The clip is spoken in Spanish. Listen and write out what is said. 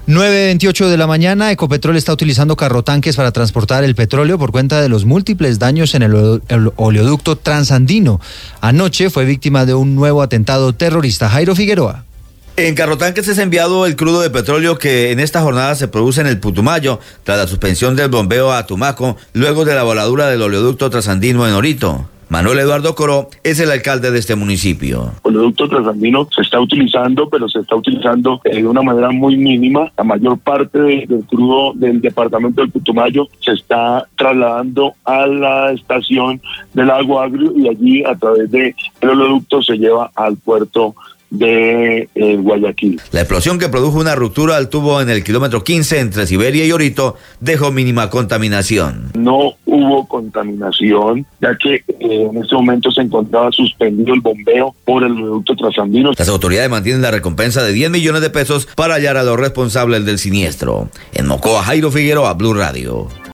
9:28 de la mañana, Ecopetrol está utilizando carrotanques para transportar el petróleo por cuenta de los múltiples daños en el oleoducto transandino. Anoche fue víctima de un nuevo atentado terrorista. Jairo Figueroa. En carrotanques es enviado el crudo de petróleo que en esta jornada se produce en el Putumayo, tras la suspensión del bombeo a Tumaco, luego de la voladura del oleoducto transandino en Orito. Manuel Eduardo Coró es el alcalde de este municipio. El oleoducto transandino se está utilizando, pero se está utilizando de una manera muy mínima. La mayor parte del crudo del departamento del Putumayo se está trasladando a la estación del Lago Agrio y allí a través del oleoducto se lleva al puerto de Guayaquil. La explosión que produjo una ruptura al tubo en el kilómetro 15 entre Siberia y Orito dejó mínima contaminación. No hubo contaminación, ya que en este momento se encontraba suspendido el bombeo por el oleoducto transandino. Las autoridades mantienen la recompensa de 10 millones de pesos para hallar a los responsables del siniestro. En Mocoa, Jairo Figueroa, Blue Radio.